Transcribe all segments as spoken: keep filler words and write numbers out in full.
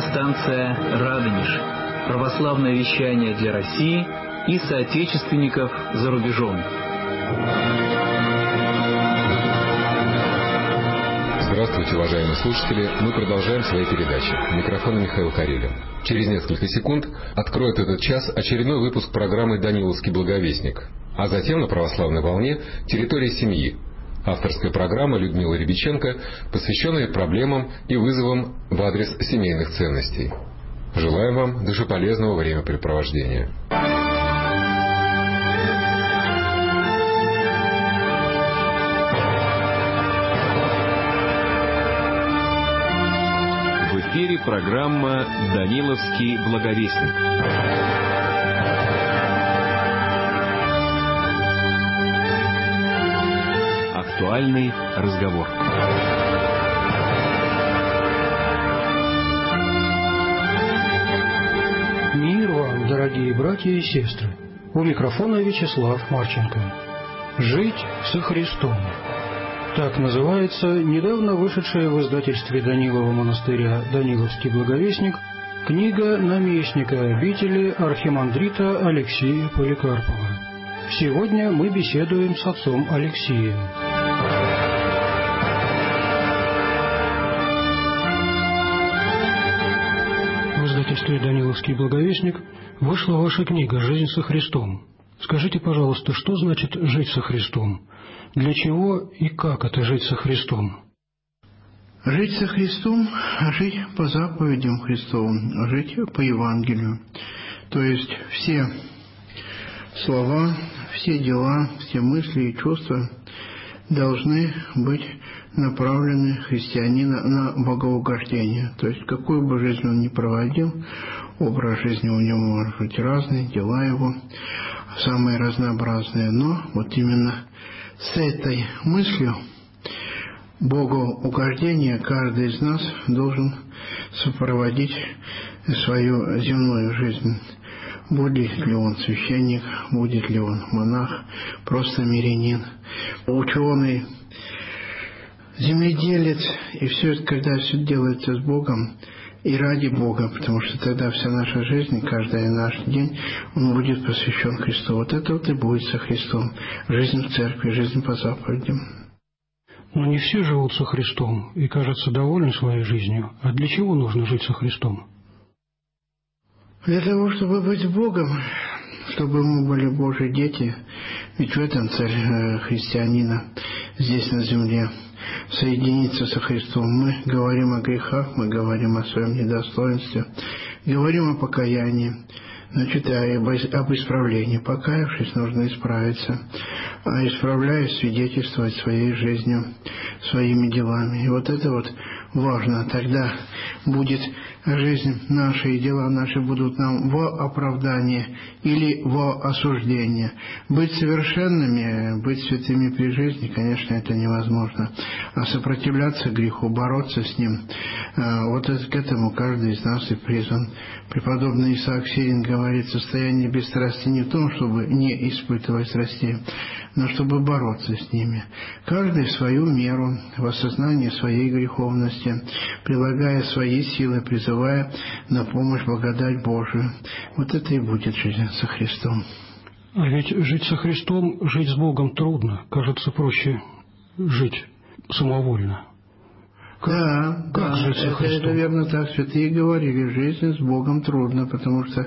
Радиостанция «Радонеж». Православное вещание для России и соотечественников за рубежом. Здравствуйте, уважаемые слушатели. Мы продолжаем свои передачи. Микрофон Михаил Карелин. Через несколько секунд откроет этот час очередной выпуск программы «Даниловский благовестник». А затем на православной волне «Территория семьи». Авторская программа Людмилы Рябиченко, посвященная проблемам и вызовам в адрес семейных ценностей. Желаем вам душеполезного времяпрепровождения. В эфире программа «Даниловский благовестник». Актуальный разговор. Мир вам, дорогие братья и сестры. У микрофона Вячеслав Марченко. Жить со Христом. Так называется недавно вышедшая в издательстве Данилова монастыря «Даниловский благовестник» книга наместника обители архимандрита Алексея Поликарпова. Сегодня мы беседуем с отцом Алексеем. В издательстве «Даниловский благовестник» вышла ваша книга «Жизнь со Христом». Скажите, пожалуйста, что значит «жить со Христом»? Для чего и как это жить со Христом? Жить со Христом, жить по заповедям Христовым, жить по Евангелию. То есть все слова, все дела, все мысли и чувства должны быть направлены христианина на богоугождение. То есть какую бы жизнь он ни проводил, образ жизни у него может быть разный, дела его самые разнообразные, но вот именно с этой мыслью богоугождения каждый из нас должен сопроводить свою земную жизнь. Будет ли он священник, будет ли он монах, просто мирянин, ученый, земледелец. И все это, когда все делается с Богом и ради Бога, потому что тогда вся наша жизнь, каждый наш день, он будет посвящен Христу. Вот это вот и будет со Христом. Жизнь в церкви, жизнь по заповедям. Но не все живут со Христом и, кажется, довольны своей жизнью. А для чего нужно жить со Христом? Для того, чтобы быть Богом, чтобы мы были Божьи дети. Ведь в этом цель христианина здесь на земле. Соединиться со Христом. Мы говорим о грехах, мы говорим о своем недостоинстве, говорим о покаянии, значит, об исправлении. Покаявшись, нужно исправиться, а исправляясь, свидетельствовать своей жизнью, своими делами. И вот это вот важно. Тогда будет жизнь наша и дела наши будут нам во оправдание или во осуждение. Быть совершенными, быть святыми при жизни, конечно, это невозможно. А сопротивляться греху, бороться с ним, вот это, к этому каждый из нас и призван. Преподобный Исаак Сирин говорит, состояние бесстрастия не в том, чтобы не испытывать страстей, но чтобы бороться с ними. Каждый в свою меру, в осознании своей греховности, прилагая свои силы, призывая на помощь благодать Божию. Вот это и будет жизнь со Христом. А ведь жить со Христом, жить с Богом трудно. Кажется, проще жить самовольно. Как, да, как да, жить со это, Христом? это верно так. Святые говорили, жизнь с Богом трудно, потому что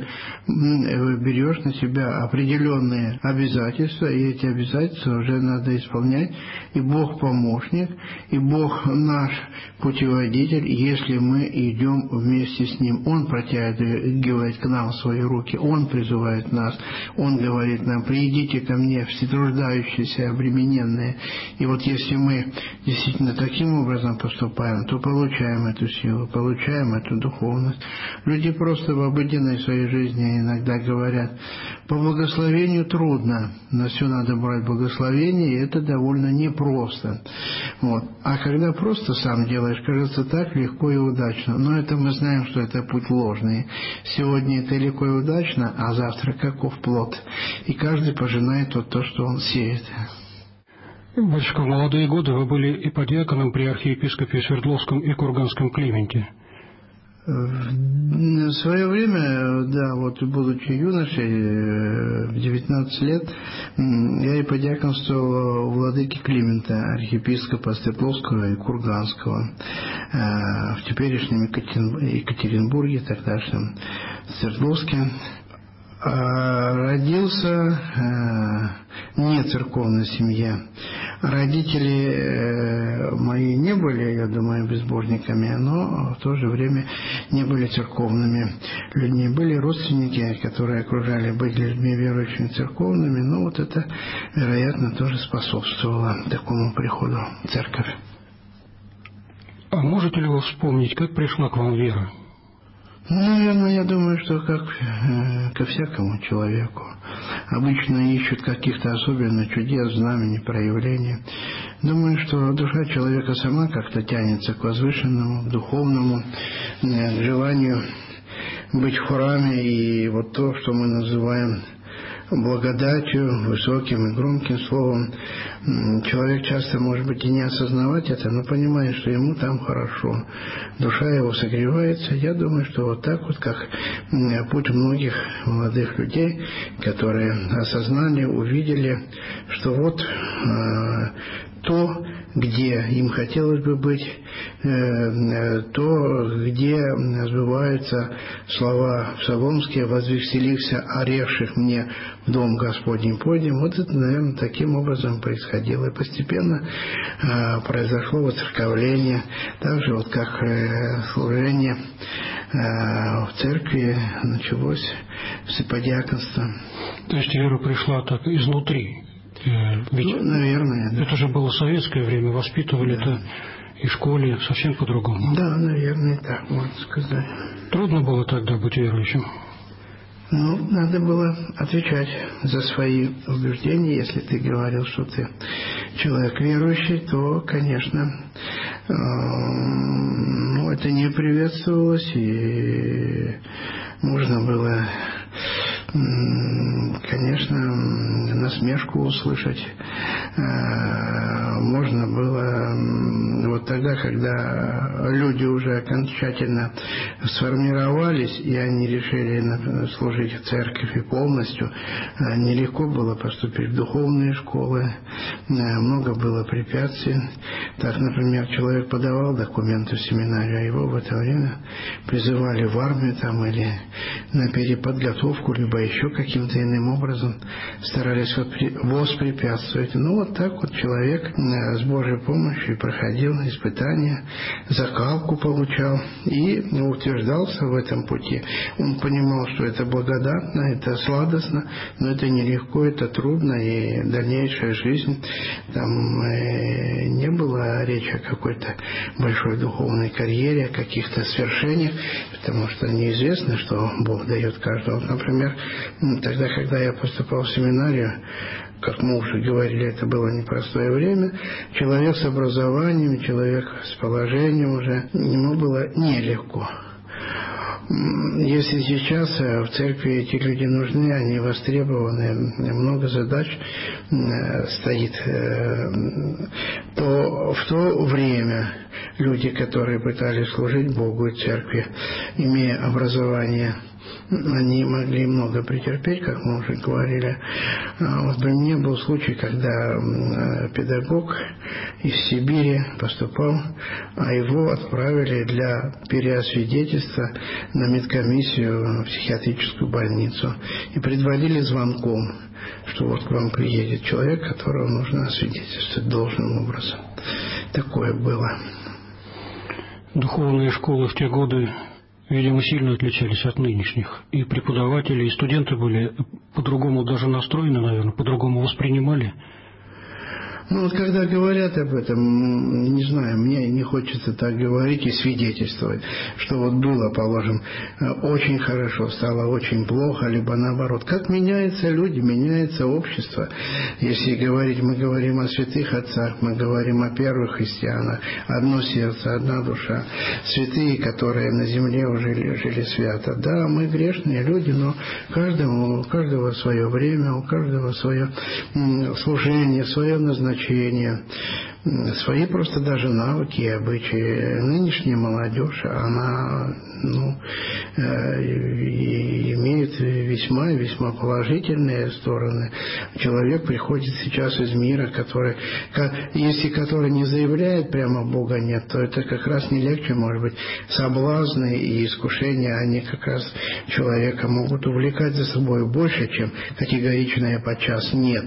берешь на себя определенные обязательства, и эти обязательства уже надо исполнять. И Бог помощник, и Бог наш путеводитель, если мы идем вместе с Ним. Он протягивает к нам свои руки, Он призывает нас, Он говорит нам, придите ко мне, все труждающиеся, обремененные. И вот если мы действительно таким образом поступаем, то получаем эту силу, получаем эту духовность. Люди просто в обыденной своей жизни иногда говорят, по благословению трудно, на все надо брать благословение, и это довольно непросто. Вот. А когда просто сам делаешь, кажется так легко и удачно. Но это мы знаем, что это путь ложный. Сегодня это легко и удачно, а завтра каков плод. И каждый пожинает вот то, что он сеет. Батюшка, в молодые годы вы были иподиаконом при архиепископе Свердловском и Курганском Клименте. В свое время, да, вот будучи юношей, в девятнадцать лет, я и подьяконствовал у владыки Климента, архиепископа Свердловского и Курганского, в теперешнем Екатеринбурге, тогдашнем Свердловске. Родился не церковной семье. Родители мои не были, я думаю, безбожниками, но в то же время не были церковными людьми. Были родственники, которые окружали быть людьми верующими церковными, но вот это, вероятно, тоже способствовало такому приходу в церковь. А можете ли вы вспомнить, как пришла к вам вера? Наверное, я думаю, что как э, ко всякому человеку. Обычно ищут каких-то особенных чудес, знамений, проявлений. Думаю, что душа человека сама как-то тянется к возвышенному, духовному, э, к желанию быть в храме. И вот то, что мы называем благодатью, высоким и громким словом, человек часто, может быть, и не осознавать это, но понимает, что ему там хорошо. Душа его согревается. Я думаю, что вот так вот, как путь многих молодых людей, которые осознали, увидели, что вот э, то, где им хотелось бы быть, э, то, где сбываются слова псаломские: «Возвеселился оревших мне в дом Господень подним». Вот это, наверное, таким образом происходило. И постепенно э, произошло воцерковление, так же вот как э, служение э, в церкви началось всеподьяконство. То есть вера пришла так изнутри? Ведь ну, наверное, да. Это же было советское время, воспитывали-то да. И в школе совсем по-другому. Да, наверное, так можно сказать. Трудно было тогда быть верующим? Ну, надо было отвечать за свои убеждения. Если ты говорил, что ты человек верующий, то, конечно, э, ну, это не приветствовалось, и можно было, конечно, насмешку услышать. Можно было, вот тогда, когда люди уже окончательно сформировались, и они решили служить в церкви полностью, нелегко было поступить в духовные школы, много было препятствий. Так, например, человек подавал документы в семинарию, а его в это время призывали в армию там, или на переподготовку, либо еще каким-то иным образом старались воспрепятствовать. Ну, вот так вот человек с Божьей помощью проходил испытания, закалку получал и утверждался в этом пути. Он понимал, что это благодатно, это сладостно, но это нелегко, это трудно, и дальнейшая жизнь, там э, не было речи о какой-то большой духовной карьере, о каких-то свершениях, потому что неизвестно, что Бог дает каждому. Например, тогда, когда я поступал в семинарию, как мы уже говорили, это было непростое время, человек с образованием, человек с положением уже, ему было нелегко. Если сейчас в церкви эти люди нужны, они востребованы, много задач стоит, то в то время люди, которые пытались служить Богу и церкви, имея образование, они могли много претерпеть, как мы уже говорили. Вот при мне был случай, когда педагог из Сибири поступал, а его отправили для переосвидетельства на медкомиссию в психиатрическую больницу и предварили звонком, что вот к вам приедет человек, которого нужно освидетельствовать должным образом. Такое было. Духовные школы в те годы, видимо, сильно отличались от нынешних. И преподаватели, и студенты были по-другому даже настроены, наверное, по-другому воспринимали. Ну вот когда говорят об этом, не знаю, мне не хочется так говорить и свидетельствовать, что вот было, положим, очень хорошо, стало очень плохо, либо наоборот. Как меняются люди, меняется общество. Если говорить, мы говорим о святых отцах, мы говорим о первых христианах, одно сердце, одна душа, святые, которые на земле уже жили свято. Да, мы грешные люди, но каждому, у каждого свое время, у каждого свое служение, свое назначение. свои просто даже навыки и обычаи. Нынешняя молодежь, она ну, имеет весьма весьма положительные стороны. Человек приходит сейчас из мира, который, если который не заявляет прямо Бога нет, то это как раз не легче, может быть, соблазны и искушения, они как раз человека могут увлекать за собой больше, чем категоричное подчас нет.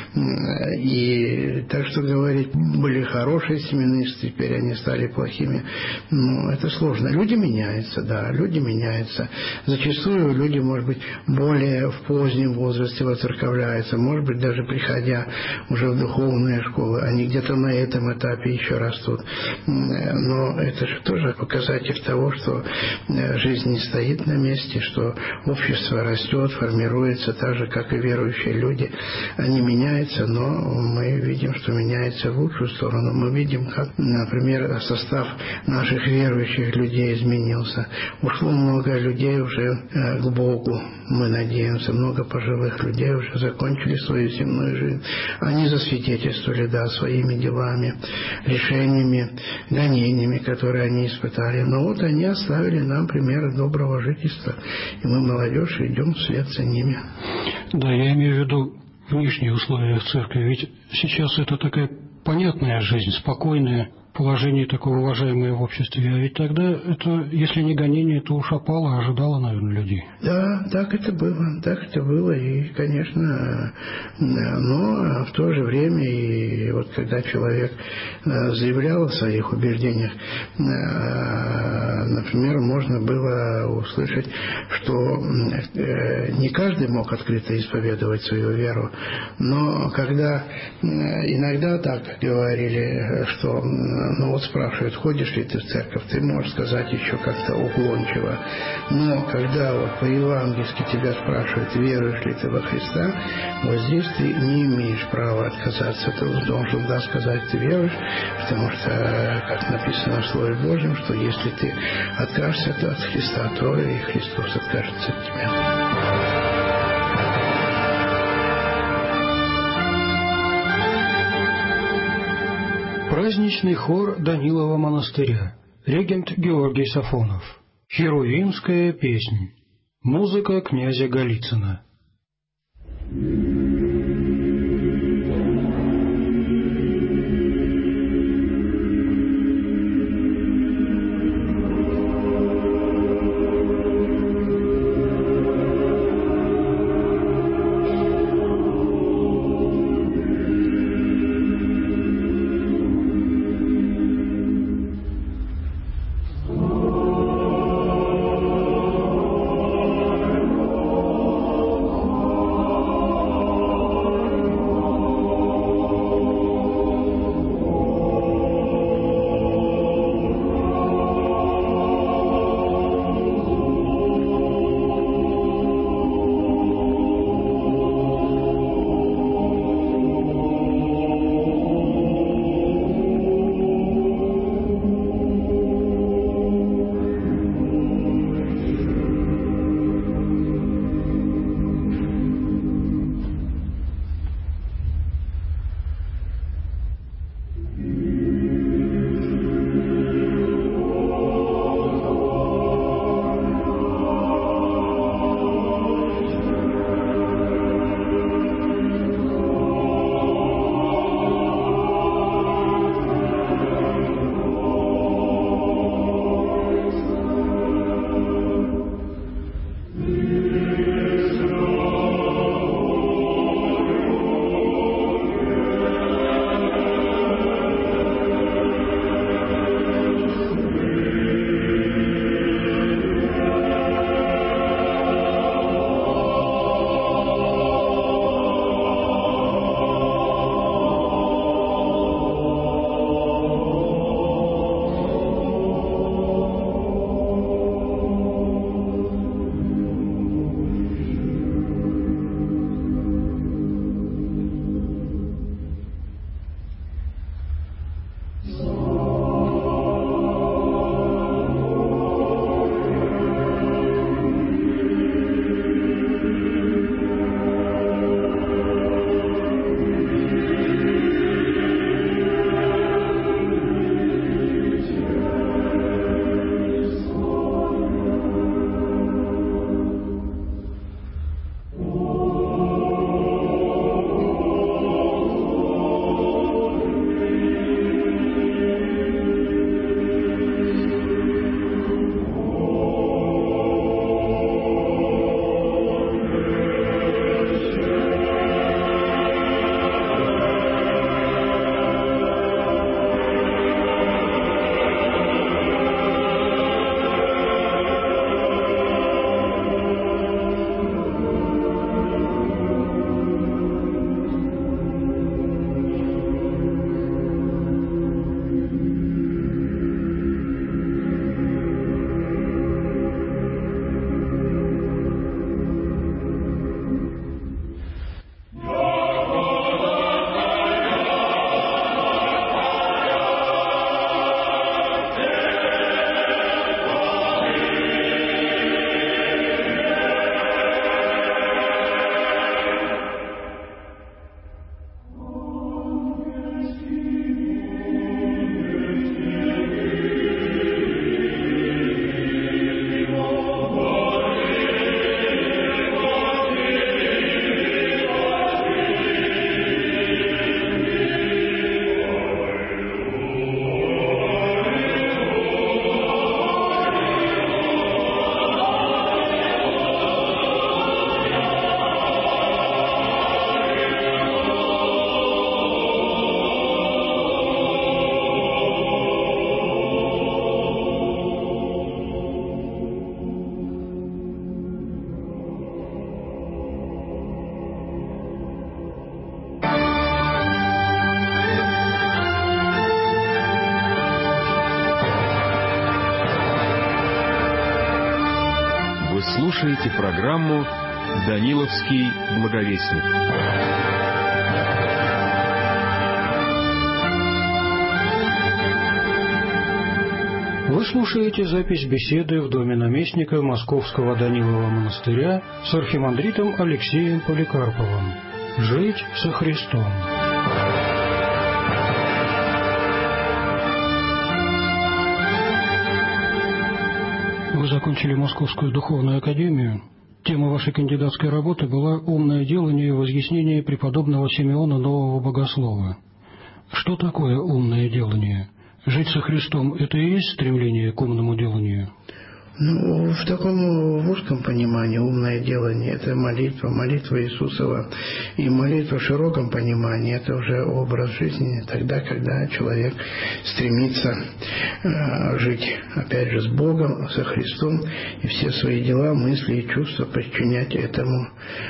И так что говорить, были хорошие семинисты, теперь они стали плохими, ну, это сложно. Люди меняются, да, люди меняются. Зачастую люди, может быть, более в позднем возрасте воцерковляются, может быть, даже приходя уже в духовные школы, они где-то на этом этапе еще растут. Но это же тоже показатель того, что жизнь не стоит на месте, что общество растет, формируется так же, как и верующие люди. Они меняются, но мы видим, что меняется в лучшую сторону. Мы видим, как, например, состав наших верующих людей изменился. Ушло много людей уже к Богу, мы надеемся. Много пожилых людей уже закончили свою земную жизнь. Они засвидетельствовали, да, своими делами, решениями, гонениями, которые они испытали. Но вот они оставили нам примеры доброго жительства. И мы, молодежь, идем вслед за ними. Да, я имею в виду внешние условия в церкви. Ведь сейчас это такая понятная жизнь, спокойная, положение такое уважаемое в обществе. А ведь тогда это, если не гонение, то уж опало, ожидало, наверное, людей. Да, так это было, так это было. И, конечно, но в то же время, и вот когда человек заявлял о своих убеждениях, например, можно было услышать, что не каждый мог открыто исповедовать свою веру, но когда иногда так говорили, что ну вот спрашивают, ходишь ли ты в церковь, ты можешь сказать еще как-то уклончиво. Но когда вот по-евангельски тебя спрашивают, веруешь ли ты во Христа, вот здесь ты не имеешь права отказаться. Ты должен, да, сказать, ты веруешь, потому что, как написано в Слове Божьем, что если ты откажешься от Христа, то и Христос откажется от тебя. Праздничный хор Данилова монастыря. Регент Георгий Сафонов. Херувимская песнь. Музыка князя Голицына. слушаете программу «Даниловский благовестник». Вы слушаете запись беседы в доме наместника Московского Данилова монастыря с архимандритом Алексеем Поликарповым. «Жить со Христом». Вы закончили Московскую духовную академию. Тема вашей кандидатской работы была «Умное делание в изъяснении преподобного Симеона Нового Богослова». Что такое умное делание? Жить со Христом – это и есть стремление к умному деланию? Ну, в таком узком понимании умное делание – это молитва, молитва Иисусова. И молитва в широком понимании – это уже образ жизни тогда, когда человек стремится э, жить, опять же, с Богом, со Христом, и все свои дела, мысли и чувства подчинять этому.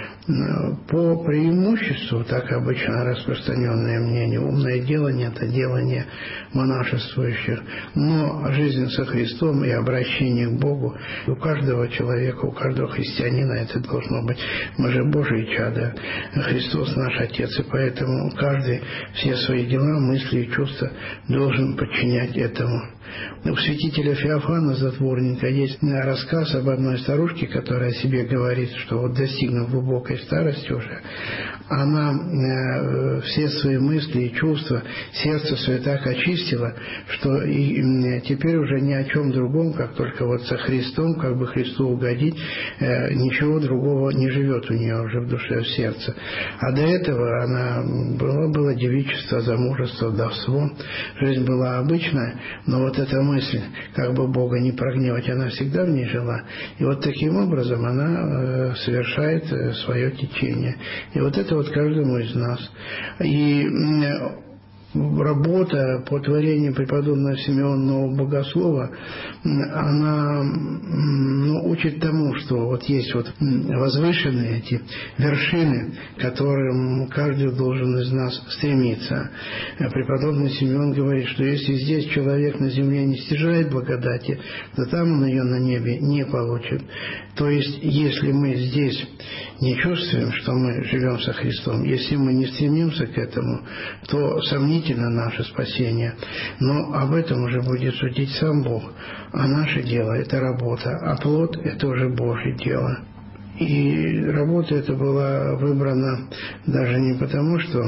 По преимуществу, так обычно распространенное мнение, умное делание – это делание монашествующих. Но жизнь со Христом и обращение к Богу у каждого человека, у каждого христианина это должно быть. Мы же Божьи чада, Христос наш Отец, и поэтому каждый все свои дела, мысли и чувства должен подчинять этому. У святителя Феофана, затворника, есть рассказ об одной старушке, которая о себе говорит, что вот достигнув глубокой старости уже, она э, все свои мысли и чувства, сердце свое так очистила, что и, э, теперь уже ни о чем другом, как только вот со Христом, как бы Христу угодить, э, ничего другого не живет у нее уже в душе, в сердце. А до этого она была, было девичество, замужество, вдовство, жизнь была обычная, но вот эта мысль, как бы Бога не прогневать, она всегда в ней жила. И вот таким образом она э, совершает э, свое течение. И вот это вот каждому из нас. И э, работа по творению преподобного Симеона Нового Богослова, она ну, учит тому, что вот есть вот возвышенные эти вершины, к которым каждый должен из нас стремиться. Преподобный Симеон говорит, что если здесь человек на земле не стяжает благодати, то там он ее на небе не получит. То есть, если мы здесь не чувствуем, что мы живем со Христом, если мы не стремимся к этому, то сомнительно наше спасение. Но об этом уже будет судить сам Бог. А наше дело – это работа, а плод – это уже Божье дело. И работа эта была выбрана даже не потому, что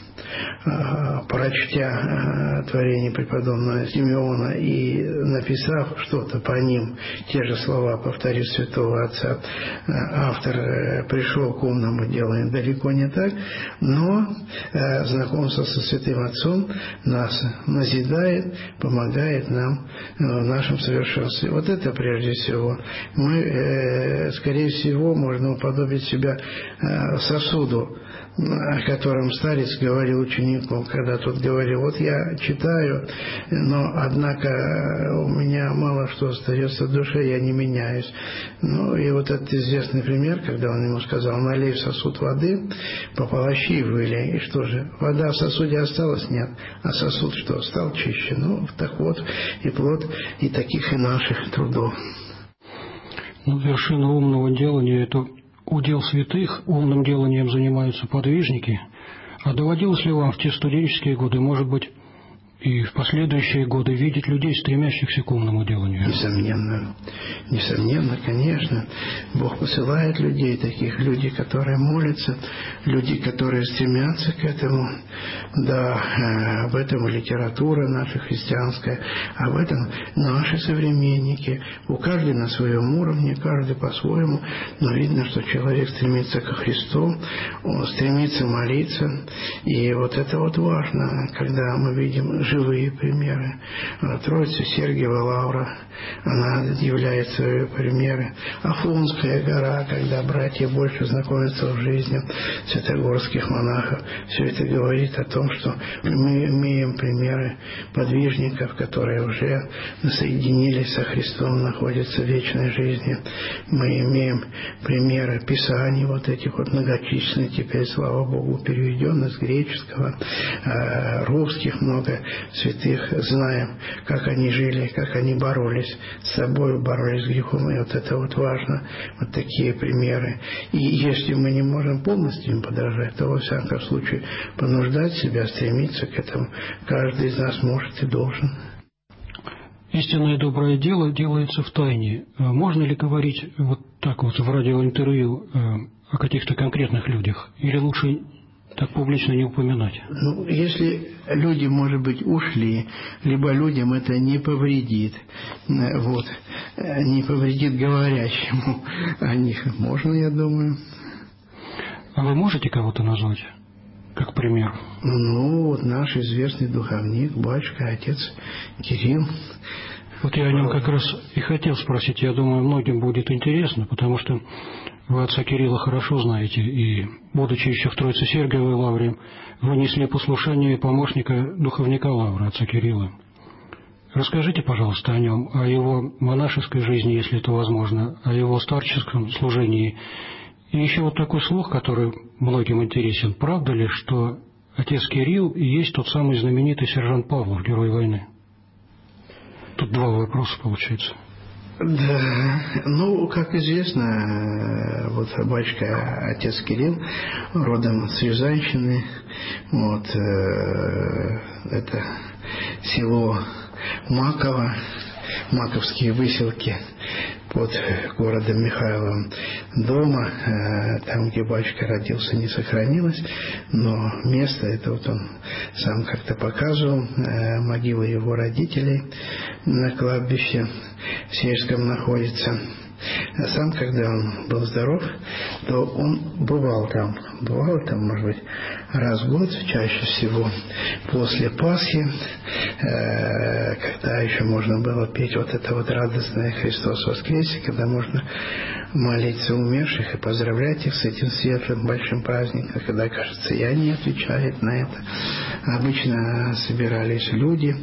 прочтя творение преподобного Симеона и написав что-то по ним, те же слова, повторив святого отца, автор пришел к умному деланию. Далеко не так, но знакомство со святым отцом нас назидает, помогает нам в нашем совершенстве. Вот это прежде всего. Мы, скорее всего, можно уподобить себя сосуду, о котором старец говорил ученику, когда тот говорил: вот я читаю, но однако у меня мало что остается в душе, я не меняюсь. Ну и вот этот известный пример, когда он ему сказал: налей в сосуд воды, пополощи и вылей. И что же, вода в сосуде осталась? Нет. А сосуд что, стал чище? Ну, так вот, и плод и таких и наших трудов. Ну, вершина умного делания – это удел святых, умным деланием занимаются подвижники. А доводилось ли вам в те студенческие годы, может быть, и в последующие годы видеть людей, стремящихся к умному деланию? Несомненно. Несомненно, конечно. Бог посылает людей таких, люди, которые молятся, люди, которые стремятся к этому. Да, об этом литература наша христианская, об этом наши современники. У каждого на своем уровне, каждый по-своему, но видно, что человек стремится ко Христу, он стремится молиться. И вот это вот важно, когда мы видим живые примеры. Троица Сергиева Лавра, она являет свои примеры. Афонская гора, когда братья больше знакомятся в жизни святогорских монахов. Все это говорит о том, что мы имеем примеры подвижников, которые уже соединились со Христом, находятся в вечной жизни. Мы имеем примеры писаний вот этих вот многочисленных, теперь, слава Богу, переведенных с греческого, русских много святых, знаем, как они жили, как они боролись с собой, боролись с грехом, и вот это вот важно, вот такие примеры. И если мы не можем полностью им подражать, то во всяком случае понуждать себя, стремиться к этому каждый из нас может и должен. Истинное доброе дело делается в тайне. Можно ли говорить вот так вот в радиоинтервью о каких-то конкретных людях? Или лучше так публично не упоминать? Ну, если люди, может быть, ушли, либо людям это не повредит, вот, не повредит говорящему о них, можно, я думаю. А вы можете кого-то назвать, как пример? Ну, вот наш известный духовник, батюшка, отец Кирилл. Вот я о нем как раз и хотел спросить. Я думаю, многим будет интересно, потому что вы отца Кирилла хорошо знаете, и, будучи еще в Троице-Сергиевой лавре, вы несли послушание помощника духовника лавры, отца Кирилла. Расскажите, пожалуйста, о нем, о его монашеской жизни, если это возможно, о его старческом служении. И еще вот такой слух, который многим интересен. Правда ли, что отец Кирилл и есть тот самый знаменитый сержант Павлов, герой войны? Тут два вопроса получается. Да, ну, как известно, вот батюшка отец Кирилл родом с Рязанщины, вот, э, это село Маково, Маковские выселки под городом Михайловым. Дома, там, где батюшка родился, не сохранилось, но место, это вот он сам как-то показывал, могила его родителей на кладбище сельском находится. А сам, когда он был здоров, то он бывал там, бывал там, может быть, раз в год, чаще всего после Пасхи, э, когда еще можно было петь вот это вот радостное «Христос воскресе», когда можно молиться умерших и поздравлять их с этим светлым большим праздником, когда, кажется, и они отвечают на это. Обычно собирались люди,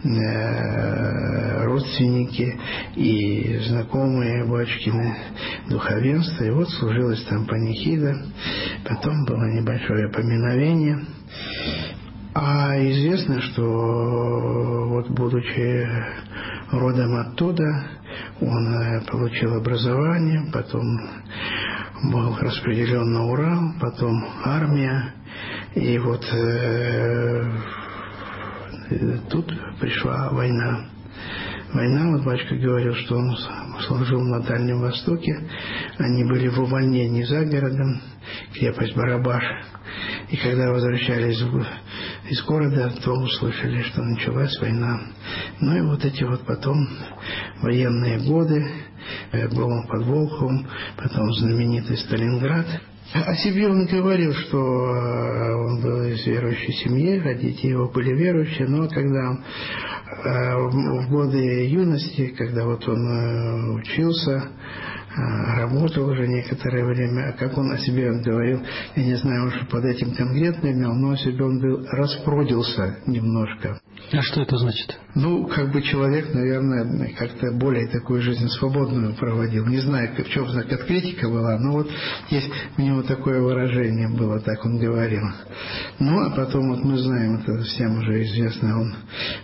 э, родственники и знакомые батюшкины духовенства, и вот служилась там панихида, потом было небольшое поминовение. А известно, что вот будучи родом оттуда, он получил образование, потом был распределен на Урал, потом армия, и вот э, тут пришла война. Война, вот батюшка говорил, что он служил на Дальнем Востоке, они были в увольнении за городом, крепость Барабаш. И когда возвращались из города, то услышали, что началась война. Ну и вот эти вот потом военные годы, был он под Волховом, потом знаменитый Сталинград. О себе он говорил, что он был из верующей семьи, родители его были верующие, но когда он в годы юности, когда вот он учился, работал уже некоторое время, а как он о себе он говорил, я не знаю, уж под этим конкретно имел, но о себе он был, распродился немножко. А что это значит? Ну, как бы человек, наверное, как-то более такую жизнь свободную проводил. Не знаю, в чем конкретика была, но вот есть у него такое выражение было, так он говорил. Ну, а потом, вот мы знаем, это всем уже известно, он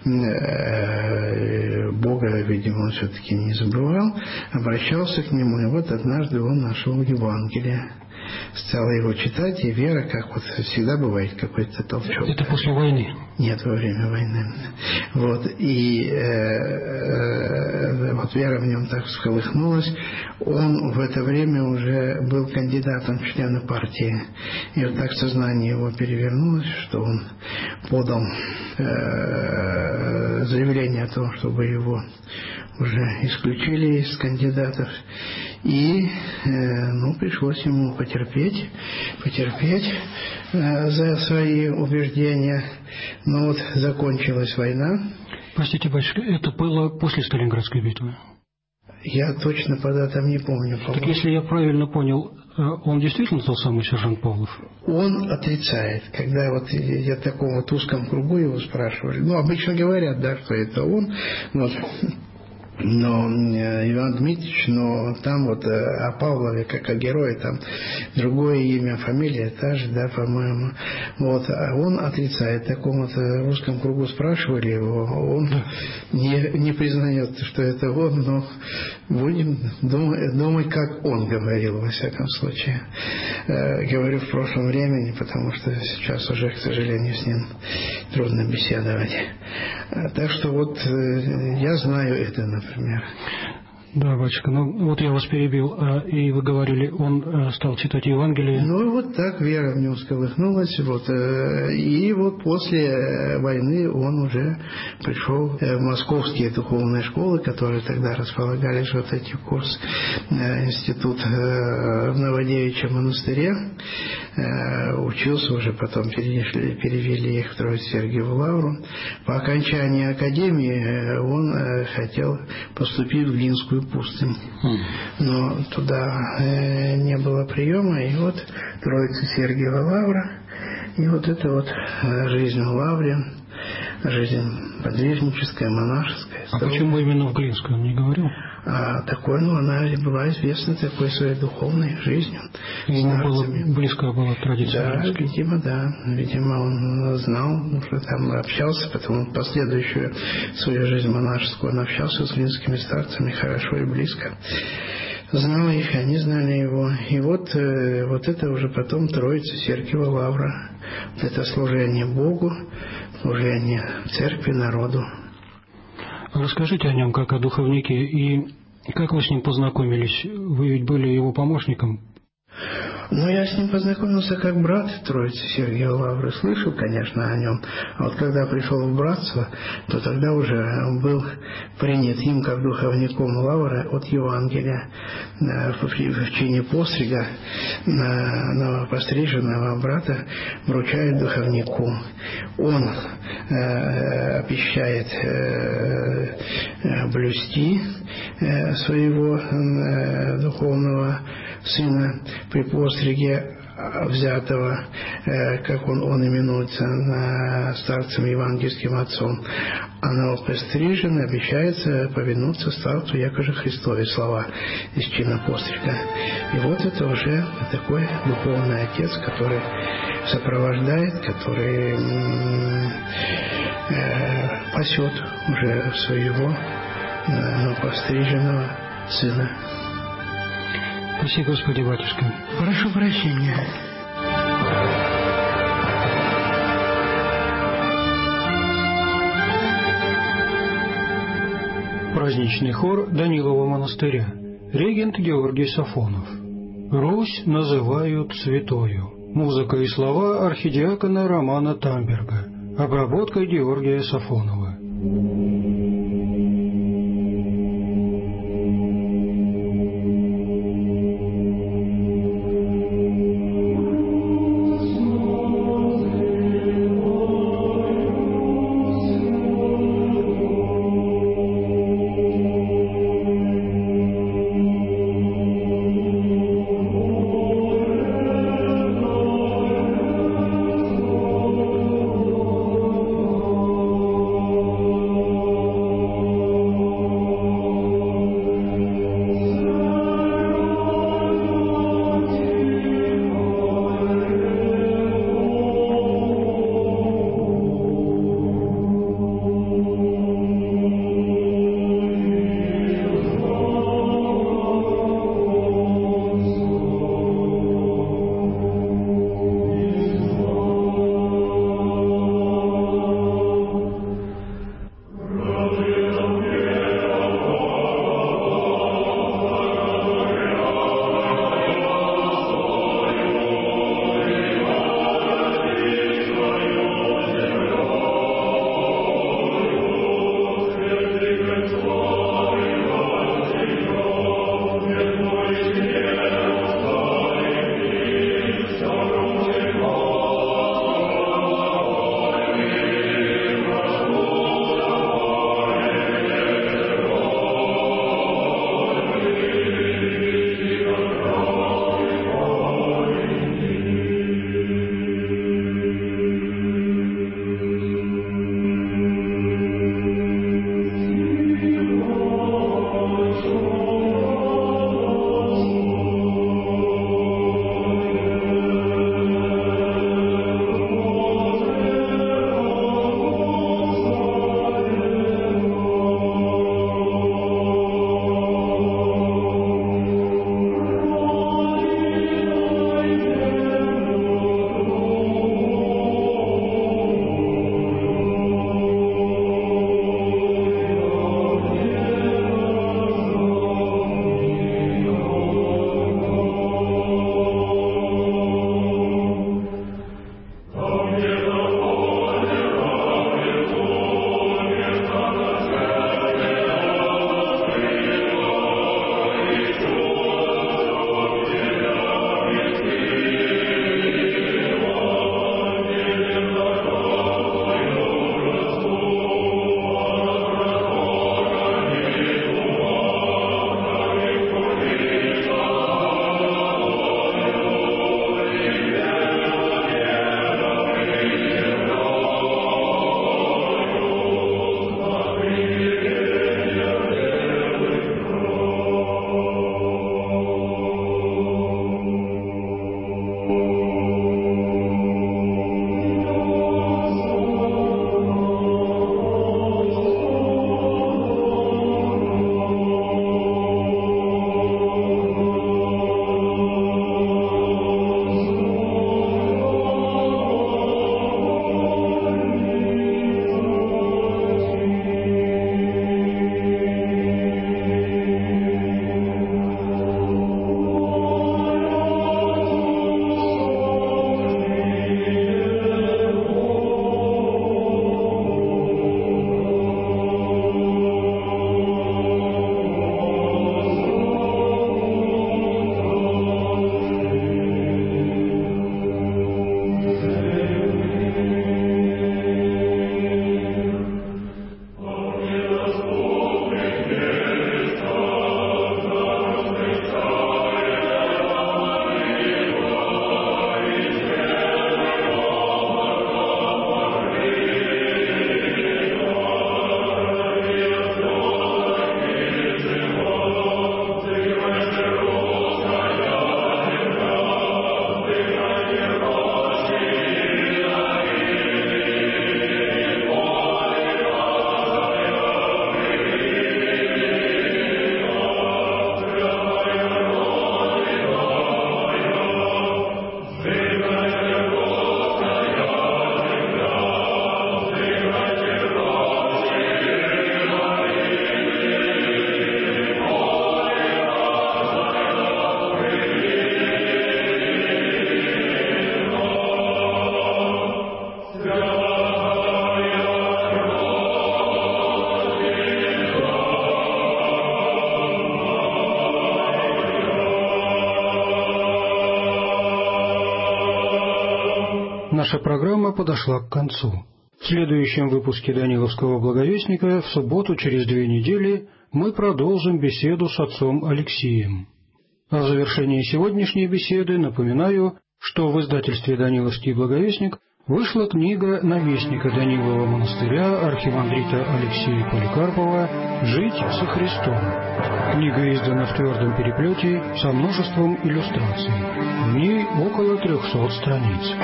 э, Бога, видимо, он все-таки не забывал, обращался к нему, и вот однажды он нашел Евангелие. Стал его читать, и вера, как вот всегда бывает, какой-то толчок. Это после войны? Нет, во время войны. Вот, и э, э, вот вера в нем так всколыхнулась. Он в это время уже был кандидатом в члены партии. И вот так сознание его перевернулось, что он подал э, заявление о том, чтобы его уже исключили из кандидатов. И, э, ну, пришлось ему потерпеть, потерпеть э, за свои убеждения. Но вот закончилась война. Простите, батюшка, это было после Сталинградской битвы? Я точно по датам не помню. По-моему. Так если я правильно понял, он действительно тот самый сержант Павлов? Он отрицает. Когда вот я в таком вот узком кругу его спрашивали, ну, обычно говорят, да, что это он, вот. Но Иван Дмитриевич, но там вот о Павлове, как о герое, там другое имя, фамилия та же, да, по-моему. Вот, а он отрицает. В таком вот русском кругу спрашивали его, он не, не признает, что это он, но будем думать, думать, как он говорил, во всяком случае. Э, говорю в прошлом времени, потому что сейчас уже, к сожалению, с ним трудно беседовать. Э, так что вот э, я знаю это, например. Да, батюшка, ну вот я вас перебил, и вы говорили, он стал читать Евангелие. Ну вот так вера в нем всколыхнулась, вот, и вот после войны он уже пришел в московские духовные школы, которые тогда располагались, вот эти курсы, институт в Новодевичьем монастыре, учился уже, потом перешли, перевели их в Троице-Сергиеву лавру. По окончании академии он хотел поступить в Глинскую пустынь, но туда э, не было приема, и вот Троице-Сергиева лавра, и вот это вот э, жизнь в лавре, жизнь подвижническая, монашеская. А почему именно в Глинскую, он не говорил? А такой, ну, она была известна такой своей духовной жизнью. Ему было, близкая была традиция. Да, Глинской. видимо, да. Видимо, он знал, что там общался, потом последующую свою жизнь монашескую он общался с глинскими старцами хорошо и близко. Знал их, они знали его. И вот, э, вот это уже потом Троице-Сергиева лавра. Вот это служение Богу, служение церкви, народу. Расскажите о нем как о духовнике, и как вы с ним познакомились? Вы ведь были его помощником. Ну, я с ним познакомился как брат Троице-Сергиевой лавры. Слышал, конечно, о нем. А вот когда пришел в братство, то тогда уже был принят им как духовником лавры от Евангелия. В чине пострига новопостриженного брата вручают духовнику. Он э, обещает э, блюсти э, своего э, духовного сына при постриге взятого, э, как он, он именуется, на старцем евангельским отцом, а новопостриженный обещается повинуться старцу якоже Христове, слова из чина пострига. И вот это уже такой духовный отец, который сопровождает, который э, пасет уже своего э, новопостриженного сына. Спаси Господи, батюшка. Прошу прощения. Праздничный хор Данилова монастыря. Регент Георгий Сафонов. Русь называют святою. Музыка и слова архидиакона Романа Тамберга. Обработка Георгия Сафонова. наша программа подошла к концу. В следующем выпуске Даниловского благовестника в субботу через две недели мы продолжим беседу с отцом Алексием. А в завершении сегодняшней беседы напоминаю, что в издательстве «Даниловский благовестник» вышла книга наместника Данилова монастыря архимандрита Алексея Поликарпова «Жить со Христом». Книга издана в твердом переплете со множеством иллюстраций. В ней около трехсот страниц.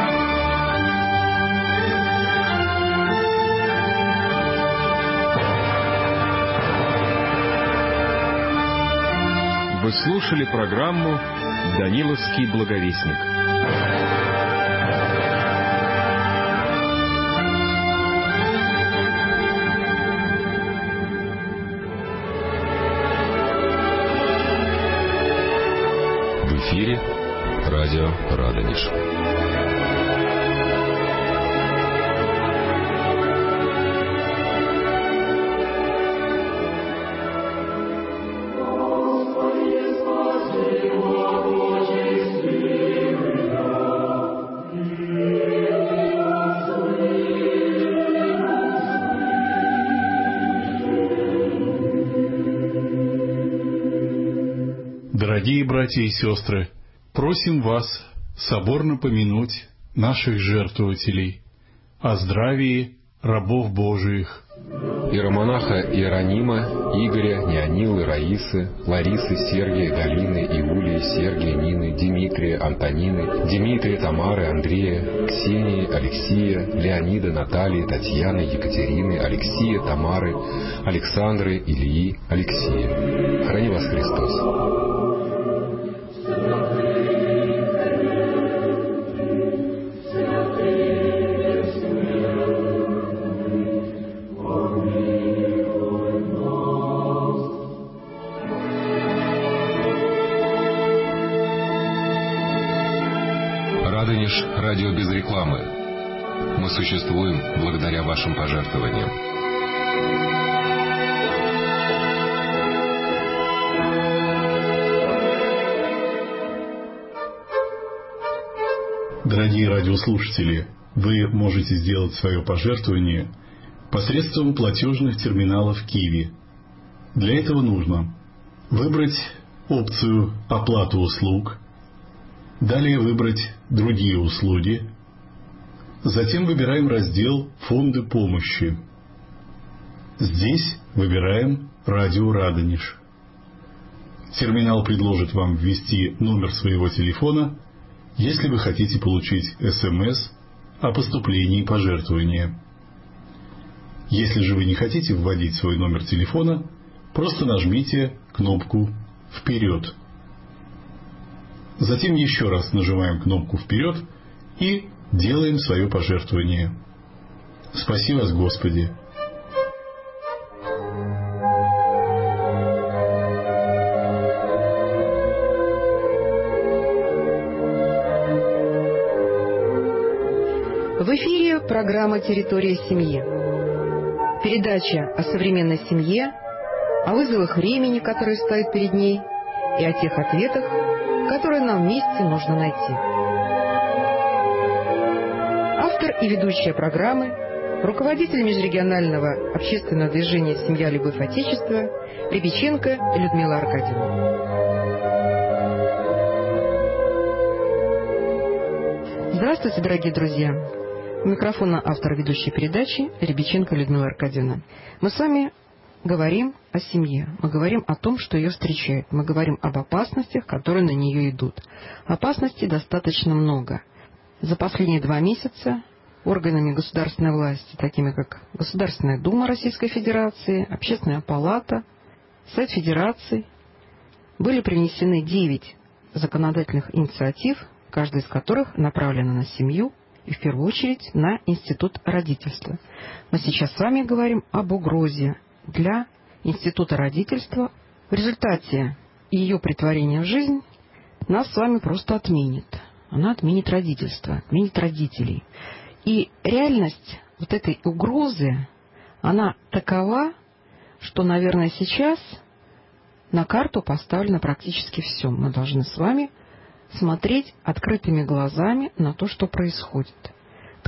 Вы слушали программу «Даниловский благовестник». В эфире радио Радонеж. Дорогие братья и сестры, просим вас соборно помянуть наших жертвователей, о здравии рабов Божиих. Иеромонаха Иеронима, Игоря, Неонилы, Раисы, Ларисы, Сергия, Галины, Иулии, Сергия, Нины, Димитрия, Антонины, Дмитрия, Тамары, Андрея, Ксении, Алексия, Леонида, Натальи, Татьяны, Екатерины, Алексия, Тамары, Александры, Ильи, Алексея. Храни вас Христос. Радонеж — радио без рекламы. Мы существуем благодаря вашим пожертвованиям. Дорогие радиослушатели, вы можете сделать свое пожертвование посредством платежных терминалов Киви. Для этого нужно выбрать опцию «Оплата услуг», далее выбрать «Другие услуги», затем выбираем раздел «Фонды помощи». Здесь выбираем «Радио Радонеж». Терминал предложит вам ввести номер своего телефона, если вы хотите получить СМС о поступлении пожертвования. Если же вы не хотите вводить свой номер телефона, просто нажмите кнопку «Вперед». Затем еще раз нажимаем кнопку «Вперед» и делаем свое пожертвование. Спаси вас, Господи! В эфире программа «Территория семьи». Передача о современной семье, о вызовах времени, которые стоят перед ней, и о тех ответах, которые нам вместе нужно найти. Автор и ведущая программы, руководитель межрегионального общественного движения «Семья, любовь, Отечество» Рябиченко Людмила Аркадьевна. Здравствуйте, дорогие друзья! У микрофона автор ведущей передачи Рябиченко Людмила Аркадьевна. Мы с вами говорим о семье, мы говорим о том, что ее встречает, мы говорим об опасностях, которые на нее идут. Опасностей достаточно много. За последние два месяца органами государственной власти, такими как Государственная Дума Российской Федерации, Общественная палата, Совет Федерации, были принесены девять законодательных инициатив, каждая из которых направлена на семью и в первую очередь на институт родительства. Мы сейчас с вами говорим об угрозе для института родительства. В результате ее претворения в жизнь нас с вами просто отменит. Она отменит родительство, отменит родителей. И реальность вот этой угрозы, она такова, что, наверное, сейчас на карту поставлено практически все. Мы должны с вами смотреть открытыми глазами на то, что происходит.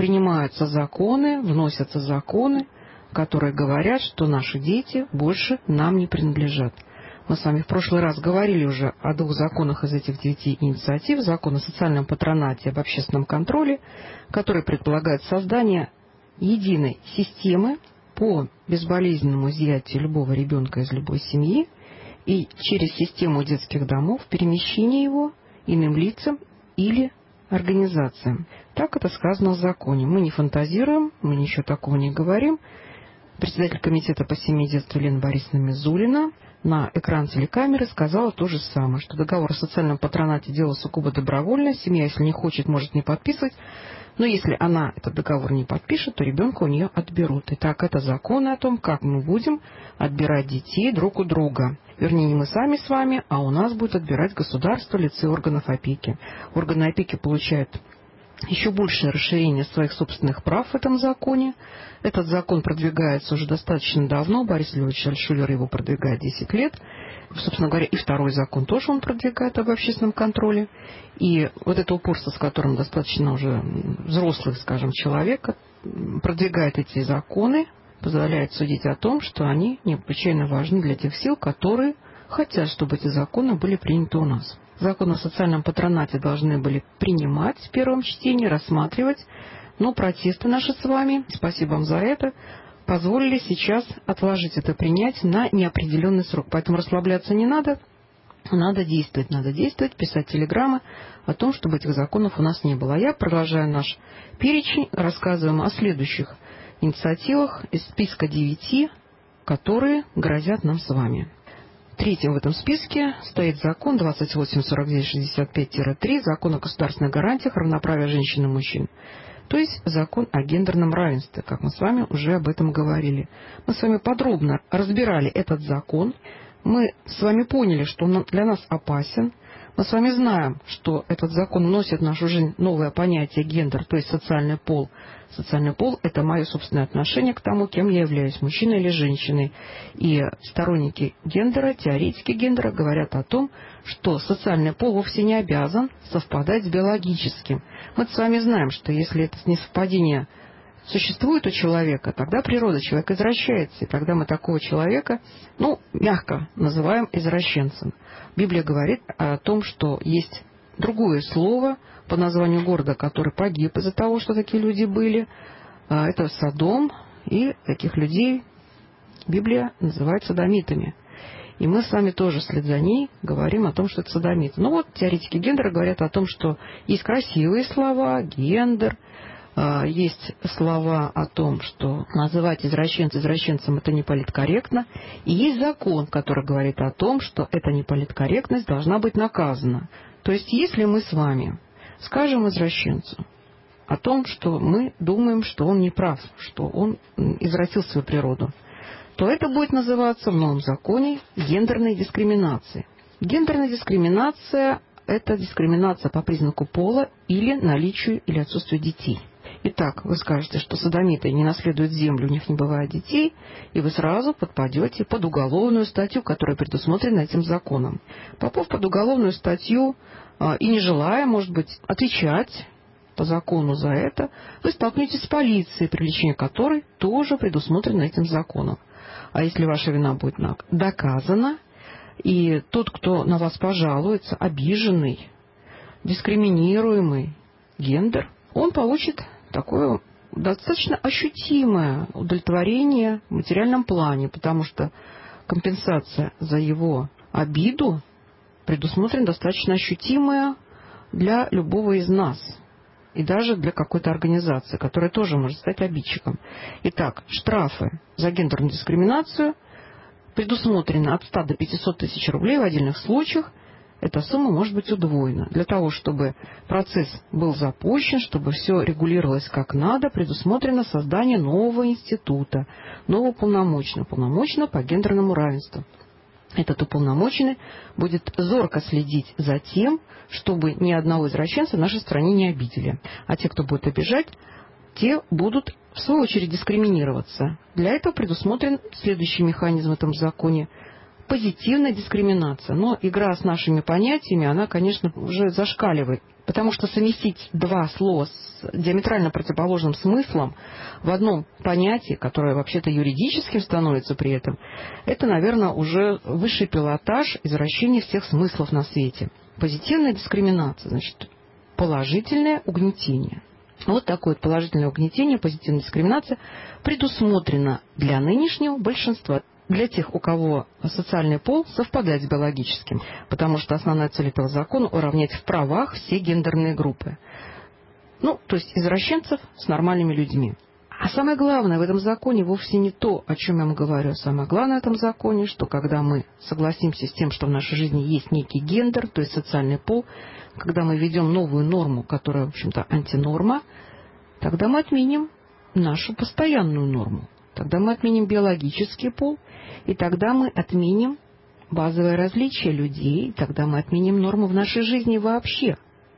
принимаются законы, вносятся законы, которые говорят, что наши дети больше нам не принадлежат. Мы с вами в прошлый раз говорили уже о двух законах из этих девяти инициатив. Закон о социальном патронате и об общественном контроле, который предполагает создание единой системы по безболезненному изъятию любого ребенка из любой семьи и через систему детских домов перемещение его иным лицам или организациям. Так это сказано в законе. Мы не фантазируем, мы ничего такого не говорим. Председатель комитета по семье и детству Елена Борисовна Мизулина на экран телекамеры сказала то же самое, что договор о социальном патронате дело сугубо добровольное, семья, если не хочет, может не подписывать, но если она этот договор не подпишет, то ребенка у нее отберут. Итак, это законы о том, как мы будем отбирать детей друг у друга. Вернее, не мы сами с вами, а у нас будет отбирать государство в лице органов опеки. Органы опеки получают еще большее расширение своих собственных прав в этом законе. Этот закон продвигается уже достаточно давно. Борис Львович Альтшулер его продвигает десять лет. Собственно говоря, и второй закон тоже он продвигает об общественном контроле. И вот это упорство, с которым достаточно уже взрослый, скажем, человек продвигает эти законы, позволяет судить о том, что они необычайно важны для тех сил, которые хотят, чтобы эти законы были приняты у нас. Закон о социальном патронате должны были принимать в первом чтении, рассматривать, но протесты наши с вами, спасибо вам за это, позволили сейчас отложить это принятие на неопределенный срок. Поэтому расслабляться не надо, надо действовать, надо действовать, писать телеграммы о том, чтобы этих законов у нас не было. А я продолжаю наш перечень, рассказываем о следующих инициативах из списка девяти, которые грозят нам с вами. Третьим в этом списке стоит закон двадцать восемь сорок девять шестьдесят пять три, закон о государственных гарантиях равноправия женщин и мужчин. То есть закон о гендерном равенстве, как мы с вами уже об этом говорили. Мы с вами подробно разбирали этот закон. Мы с вами поняли, что он для нас опасен. Мы с вами знаем, что этот закон вносит в нашу жизнь новое понятие гендер, то есть социальный пол. Социальный пол – это мое собственное отношение к тому, кем я являюсь, мужчиной или женщиной. И сторонники гендера, теоретики гендера говорят о том, что социальный пол вовсе не обязан совпадать с биологическим. Мы с вами знаем, что если это несовпадение существует у человека, тогда природа человека извращается, и тогда мы такого человека, ну, мягко называем извращенцем. Библия говорит о том, что есть другое слово по названию города, который погиб из-за того, что такие люди были. Это Содом, и таких людей Библия называет содомитами. И мы с вами тоже вслед за ней говорим о том, что это содомиты. Ну вот, теоретики гендера говорят о том, что есть красивые слова, гендер, есть слова о том, что называть извращенца извращенцем это не политкорректно, и есть закон, который говорит о том, что эта неполиткорректность должна быть наказана. То есть, если мы с вами скажем извращенцу о том, что мы думаем, что он не прав, что он извратил свою природу, то это будет называться в новом законе гендерной дискриминацией. Гендерная дискриминация – это дискриминация по признаку пола или наличию или отсутствию детей. Итак, вы скажете, что содомиты не наследуют землю, у них не бывает детей, и вы сразу подпадете под уголовную статью, которая предусмотрена этим законом. Попав под уголовную статью и не желая, может быть, отвечать по закону за это, вы столкнетесь с полицией, привлечение которой тоже предусмотрено этим законом. А если ваша вина будет доказана, и тот, кто на вас пожалуется, обиженный, дискриминируемый гендер, он получит такое достаточно ощутимое удовлетворение в материальном плане, потому что компенсация за его обиду предусмотрена достаточно ощутимая для любого из нас, и даже для какой-то организации, которая тоже может стать обидчиком. Итак, штрафы за гендерную дискриминацию предусмотрены от ста до пятисот тысяч рублей в отдельных случаях. Эта сумма может быть удвоена. Для того, чтобы процесс был запущен, чтобы все регулировалось как надо, предусмотрено создание нового института, нового уполномоченного, уполномоченного по гендерному равенству. Этот уполномоченный будет зорко следить за тем, чтобы ни одного извращенца в нашей стране не обидели. А те, кто будет обижать, те будут в свою очередь дискриминироваться. Для этого предусмотрен следующий механизм в этом законе. позитивная дискриминация. Но игра с нашими понятиями, она, конечно, уже зашкаливает. Потому что совместить два слова с диаметрально противоположным смыслом в одном понятии, которое вообще-то юридическим становится при этом, это, наверное, уже высший пилотаж извращения всех смыслов на свете. Позитивная дискриминация, значит, положительное угнетение. Вот такое положительное угнетение, позитивная дискриминация предусмотрена для нынешнего большинства. Для тех, у кого социальный пол совпадает с биологическим, потому что основная цель этого закона – уравнять в правах все гендерные группы. Ну, то есть извращенцев с нормальными людьми. А самое главное в этом законе вовсе не то, о чем я вам говорю. Самое главное в этом законе, что когда мы согласимся с тем, что в нашей жизни есть некий гендер, то есть социальный пол, когда мы введем новую норму, которая, в общем-то, антинорма, тогда мы отменим нашу постоянную норму. Тогда мы отменим биологический пол, и тогда мы отменим базовое различие людей, и тогда мы отменим норму в нашей жизни вообще.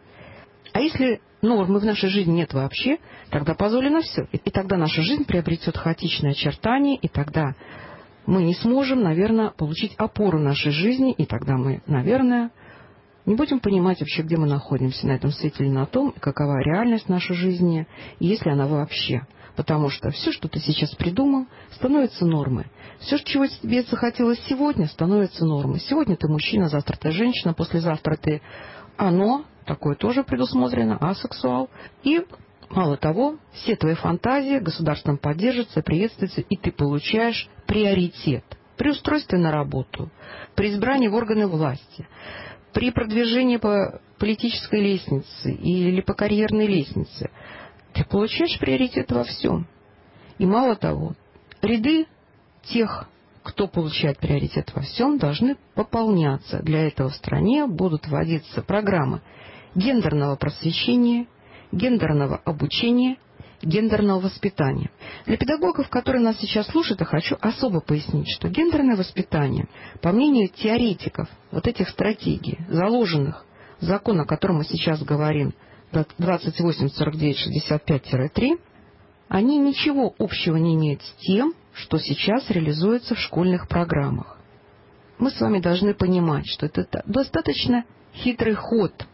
А если нормы в нашей жизни нет вообще, тогда позволено все. И тогда наша жизнь приобретет хаотичные очертания, и тогда мы не сможем, наверное, получить опору нашей жизни, и тогда мы, наверное, не будем понимать вообще, где мы находимся на этом свете или на том, и какова реальность нашей жизни, и есть ли она вообще. Потому что все, что ты сейчас придумал, становится нормой. Все, чего тебе захотелось сегодня, становится нормой. Сегодня ты мужчина, завтра ты женщина, послезавтра ты оно, такое тоже предусмотрено, асексуал. И, мало того, все твои фантазии государством поддерживаются, приветствуются, и ты получаешь приоритет при устройстве на работу, при избрании в органы власти, при продвижении по политической лестнице или по карьерной лестнице. Ты получаешь приоритет во всем. И мало того, ряды тех, кто получает приоритет во всем, должны пополняться. Для этого в стране будут вводиться программы гендерного просвещения, гендерного обучения, гендерного воспитания. Для педагогов, которые нас сейчас слушают, я хочу особо пояснить, что гендерное воспитание, по мнению теоретиков вот этих стратегий, заложенных в закон, о котором мы сейчас говорим, двадцать восемь сорок девять шестьдесят пять три, они ничего общего не имеют с тем, что сейчас реализуется в школьных программах. Мы с вами должны понимать, что это достаточно хитрый ход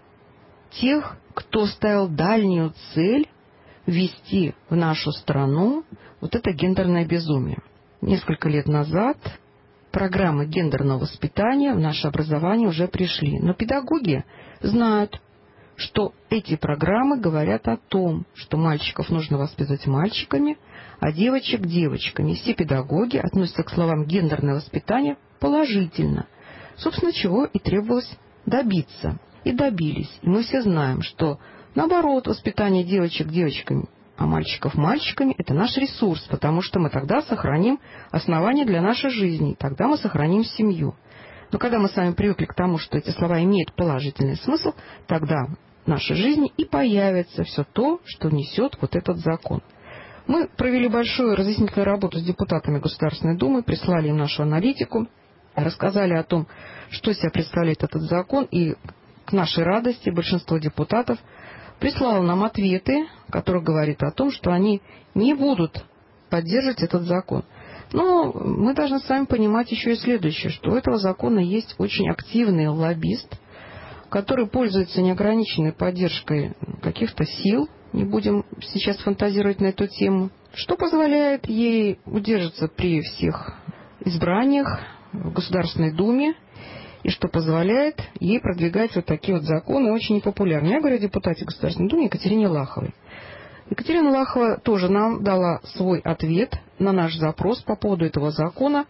тех, кто ставил дальнюю цель ввести в нашу страну вот это гендерное безумие. Несколько лет назад программы гендерного воспитания в наше образование уже пришли, но педагоги знают, что эти программы говорят о том, что мальчиков нужно воспитывать мальчиками, а девочек – девочками. Все педагоги относятся к словам «гендерное воспитание» положительно. Собственно, чего и требовалось добиться. И добились. И мы все знаем, что, наоборот, воспитание девочек девочками, а мальчиков мальчиками – это наш ресурс, потому что мы тогда сохраним основания для нашей жизни, тогда мы сохраним семью. Но когда мы с вами привыкли к тому, что эти слова имеют положительный смысл, тогда в нашей жизни и появится все то, что несет вот этот закон. Мы провели большую разъяснительную работу с депутатами Государственной Думы, прислали им нашу аналитику, рассказали о том, что из себя представляет этот закон, и к нашей радости большинство депутатов прислало нам ответы, которые говорят о том, что они не будут поддерживать этот закон. Но мы должны с вами понимать еще и следующее, что у этого закона есть очень активный лоббист, который пользуется неограниченной поддержкой каких-то сил, не будем сейчас фантазировать на эту тему, что позволяет ей удержаться при всех избраниях в Государственной Думе, и что позволяет ей продвигать вот такие вот законы очень непопулярные. Я говорю о депутате Государственной Думы Екатерине Лаховой. Екатерина Лахова тоже нам дала свой ответ на наш запрос по поводу этого закона,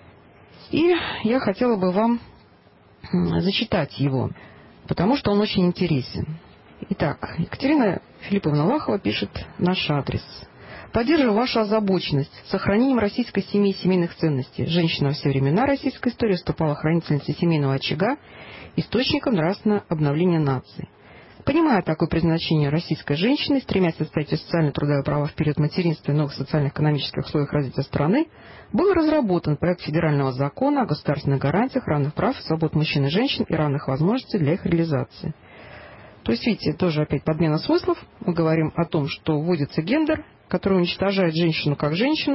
и я хотела бы вам зачитать его, потому что он очень интересен. Итак, Екатерина Филипповна Лахова пишет наш адрес. Поддерживаю вашу озабоченность сохранением российской семьи и семейных ценностей. Женщина во все времена российской истории выступала хранительницей семейного очага, источником нравственного обновления нации. Понимая такое предназначение российской женщины, стремясь отстоять социально-трудовые права в период материнства и новых социально-экономических условиях развития страны, был разработан проект федерального закона о государственных гарантиях равных прав и свобод мужчин и женщин и равных возможностей для их реализации. То есть, видите, тоже опять подмена смыслов. Мы говорим о том, что вводится гендер, который уничтожает женщину как женщину,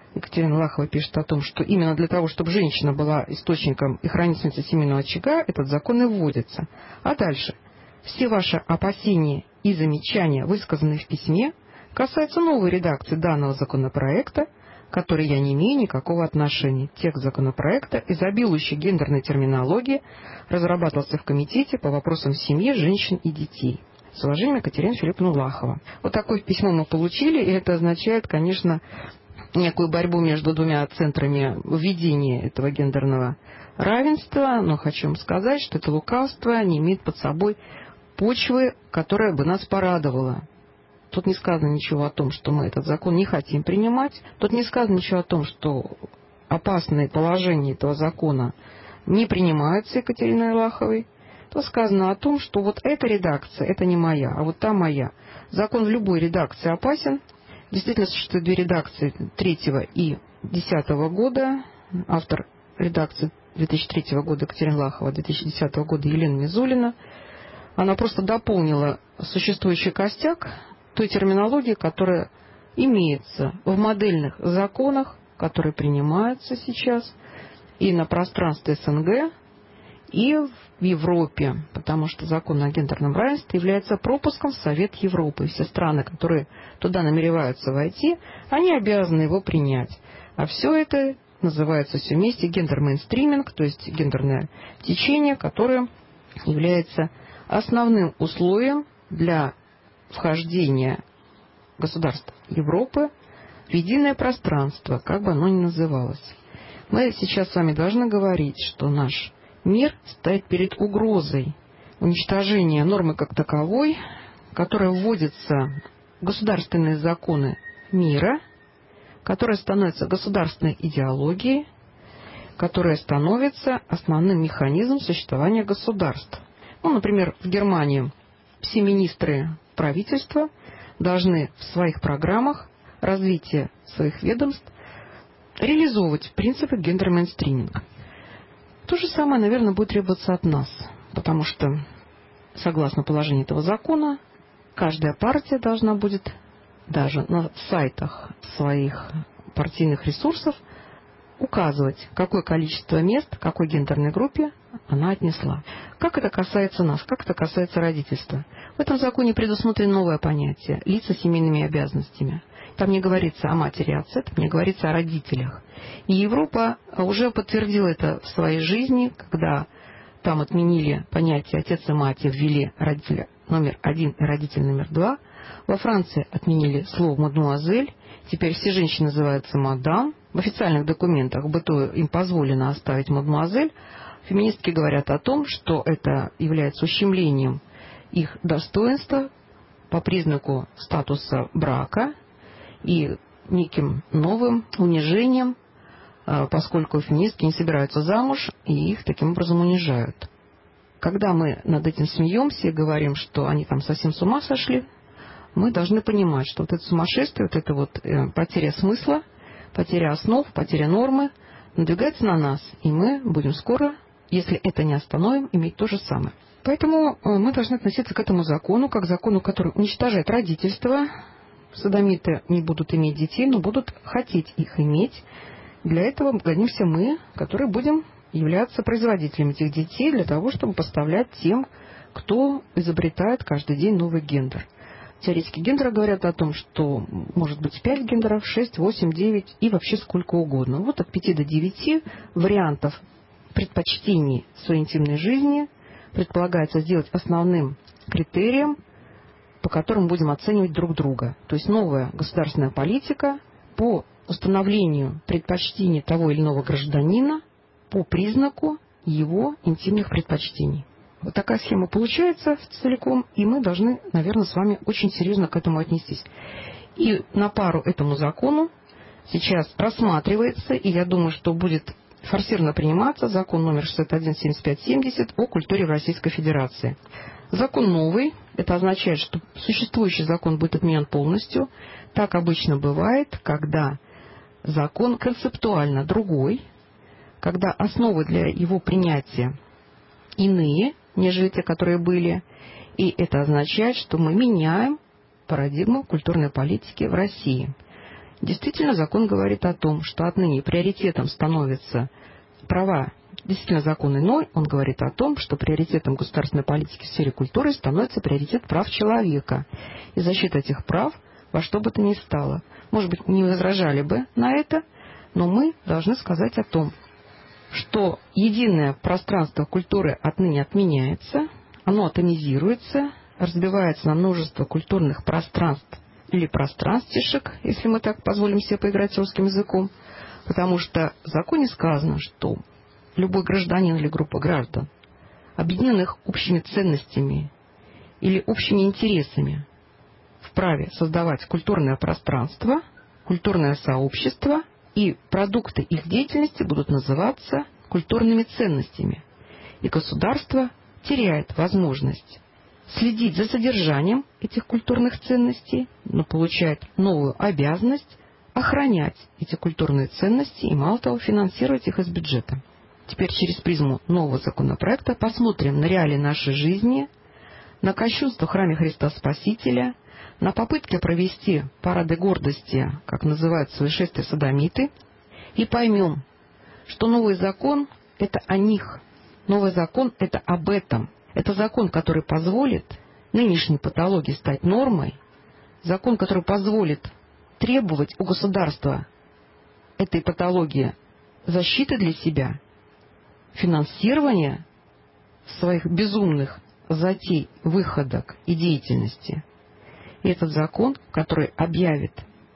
Екатерина Лахова пишет о том, что именно для того, чтобы женщина была источником и хранительницей семейного очага, этот закон и вводится. А дальше. Все ваши опасения и замечания, высказанные в письме, касаются новой редакции данного законопроекта, к которой я не имею никакого отношения. Текст законопроекта, изобилующий гендерной терминологии, разрабатывался в Комитете по вопросам семьи, женщин и детей. С уважением, Екатерина Филипповна Лахова. Вот такое письмо мы получили, и это означает, конечно, некую борьбу между двумя центрами введения этого гендерного равенства, но хочу вам сказать, что это лукавство не имеет под собой почвы, которая бы нас порадовала. Тут не сказано ничего о том, что мы этот закон не хотим принимать. Тут не сказано ничего о том, что опасные положения этого закона не принимаются Екатериной Лаховой. Тут сказано о том, что вот эта редакция, это не моя, а вот та моя. Закон в любой редакции опасен. Действительно, существует две редакции третьего и десятого года. Автор редакции две тысячи третьего года Екатерина Лахова, две тысячи десятого года Елена Мизулина. Она просто дополнила существующий костяк той терминологии, которая имеется в модельных законах, которые принимаются сейчас и на пространстве СНГ, и в Европе, потому что закон о гендерном равенстве является пропуском в Совет Европы. И все страны, которые туда намереваются войти, они обязаны его принять. А все это называется все вместе гендер-мейнстриминг, то есть гендерное течение, которое является основным условием для вхождения государств Европы в единое пространство, как бы оно ни называлось. Мы сейчас с вами должны говорить, что наш мир стоит перед угрозой уничтожения нормы как таковой, которая вводится в государственные законы мира, которая становится государственной идеологией, которая становится основным механизмом существования государств. Ну, например, в Германии все министры правительства должны в своих программах развития своих ведомств реализовывать принципы гендер-мейнстриминга. То же самое, наверное, будет требоваться от нас, потому что, согласно положению этого закона, каждая партия должна будет даже на сайтах своих партийных ресурсов указывать, какое количество мест, какой гендерной группе она отнесла. Как это касается нас, как это касается родительства? В этом законе предусмотрено новое понятие – лица с семейными обязанностями. Там не говорится о матери и отце, там не говорится о родителях. И Европа уже подтвердила это в своей жизни, когда там отменили понятие отец и мать и ввели родителя номер один и родитель номер два. Во Франции отменили слово «мадемуазель». Теперь все женщины называются «мадам». В официальных документах в быту им позволено оставить «мадемуазель». Феминистки говорят о том, что это является ущемлением их достоинства по признаку статуса брака и неким новым унижением, поскольку феминистки не собираются замуж и их таким образом унижают. Когда мы над этим смеемся и говорим, что они там совсем с ума сошли, мы должны понимать, что вот это сумасшествие, вот эта вот э, потеря смысла, потеря основ, потеря нормы надвигается на нас, и мы будем скоро, если это не остановим, иметь то же самое. Поэтому э, мы должны относиться к этому закону, как к закону, который уничтожает родительство. Содомиты не будут иметь детей, но будут хотеть их иметь. Для этого годимся мы, которые будем являться производителями этих детей, для того, чтобы поставлять тем, кто изобретает каждый день новый гендер. Теоретики гендера говорят о том, что может быть пять гендеров, шесть, восемь, девять и вообще сколько угодно. Вот от пяти до девяти вариантов предпочтений своей интимной жизни предполагается сделать основным критерием, по которым будем оценивать друг друга. То есть новая государственная политика по установлению предпочтений того или иного гражданина по признаку его интимных предпочтений. Вот такая схема получается целиком, и мы должны, наверное, с вами очень серьезно к этому отнестись. И на пару этому закону сейчас рассматривается, и я думаю, что будет форсированно приниматься закон номер шестьдесят один семьдесят пять семьдесят о культуре в Российской Федерации. Закон новый, это означает, что существующий закон будет отменен полностью. Так обычно бывает, когда закон концептуально другой, когда основы для его принятия иные, нежели те, которые были. И это означает, что мы меняем парадигму культурной политики в России. Действительно, закон говорит о том, что отныне приоритетом становятся права. Действительно, закон иной, он говорит о том, что приоритетом государственной политики в сфере культуры становится приоритет прав человека. И защита этих прав во что бы то ни стало. Может быть, не возражали бы на это, но мы должны сказать о том, что единое пространство культуры отныне отменяется, оно атомизируется, разбивается на множество культурных пространств или пространствишек, если мы так позволим себе поиграть русским языком, потому что в законе сказано, что любой гражданин или группа граждан, объединенных общими ценностями или общими интересами, вправе создавать культурное пространство, культурное сообщество, и продукты их деятельности будут называться культурными ценностями. И государство теряет возможность следить за содержанием этих культурных ценностей, но получает новую обязанность охранять эти культурные ценности и, мало того, финансировать их из бюджета. Теперь через призму нового законопроекта посмотрим на реалии нашей жизни, на кощунство в храме Христа Спасителя, на попытки провести парады гордости, как называют свои шествия содомиты, и поймем, что новый закон – это о них, новый закон – это об этом. Это закон, который позволит нынешней патологии стать нормой, закон, который позволит требовать у государства этой патологии защиты для себя, финансирования своих безумных затей, выходок и деятельности. И этот закон, который объявит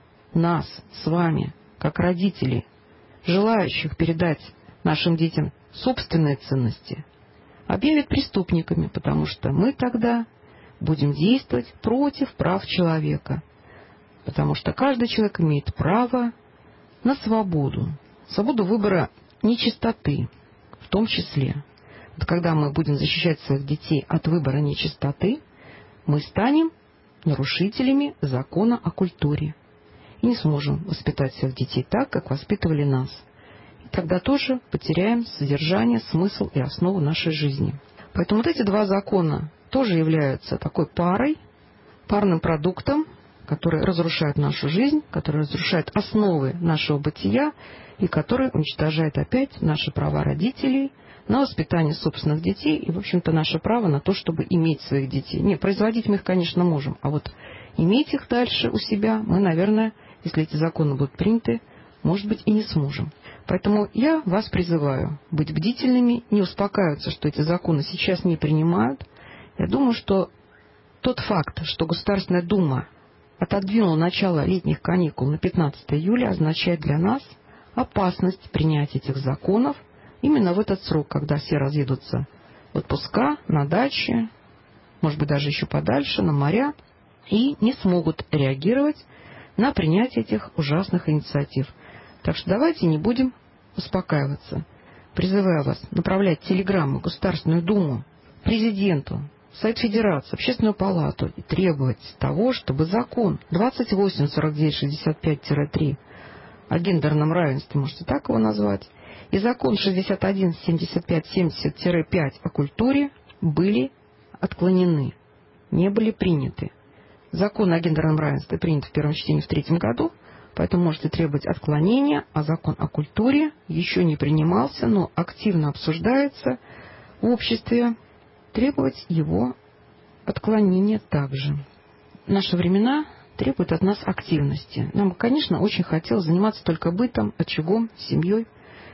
нас с вами, как родителей, желающих передать нашим детям собственные ценности, объявит преступниками, потому что мы тогда будем действовать против прав человека. Потому что каждый человек имеет право на свободу, свободу выбора нечистоты в том числе. Вот когда мы будем защищать своих детей от выбора нечистоты, мы станем нарушителями закона о культуре и не сможем воспитать своих детей так, как воспитывали нас. И тогда тоже потеряем содержание, смысл и основу нашей жизни. Поэтому вот эти два закона тоже являются такой парой, парным продуктом, который разрушает нашу жизнь, который разрушает основы нашего бытия и который уничтожает опять наши права родителей на воспитание собственных детей и, в общем-то, наше право на то, чтобы иметь своих детей. Не, производить мы их, конечно, можем, а вот иметь их дальше у себя мы, наверное, если эти законы будут приняты, может быть, и не сможем. Поэтому я вас призываю быть бдительными, не успокаиваться, что эти законы сейчас не принимают. Я думаю, что тот факт, что Государственная Дума отодвинула начало летних каникул на пятнадцатое июля, означает для нас опасность принятия этих законов именно в этот срок, когда все разъедутся в отпуска, на даче, может быть, даже еще подальше, на моря, и не смогут реагировать на принятие этих ужасных инициатив. Так что давайте не будем успокаиваться. Призываю вас направлять телеграмму в Государственную Думу, президенту, Совет Федерации, Общественную палату и требовать того, чтобы закон двадцать восемь сорок девять шестьдесят пять три о гендерном равенстве, можете так его назвать, и закон шестьдесят один семьдесят пять семьдесят пять о культуре были отклонены, не были приняты. Закон о гендерном равенстве принят в первом чтении в третьем году, поэтому можете требовать отклонения, а закон о культуре еще не принимался, но активно обсуждается в обществе, требовать его отклонения также. Наши времена требуют от нас активности. Нам, конечно, очень хотелось заниматься только бытом, очагом, семьей,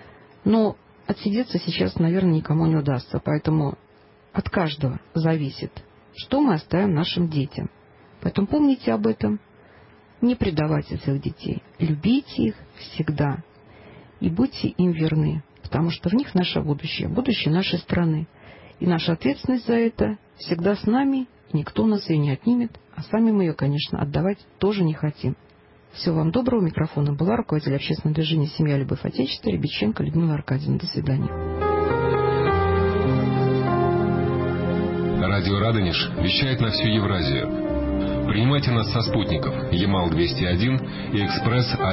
но отсидеться сейчас, наверное, никому не удастся. Поэтому от каждого зависит, что мы оставим нашим детям. Поэтому помните об этом, не предавайте своих детей, любите их всегда и будьте им верны, потому что в них наше будущее, будущее нашей страны. И наша ответственность за это всегда с нами, никто у нас ее не отнимет, а сами мы ее, конечно, отдавать тоже не хотим. Всего вам доброго. У микрофона была руководитель общественного движения «Семья, любовь, Отечество» Рябиченко Людмила Аркадьевна. До свидания. Радио «Радонеж» вещает на всю Евразию. Принимайте нас со спутников Ямал двести один и Экспресс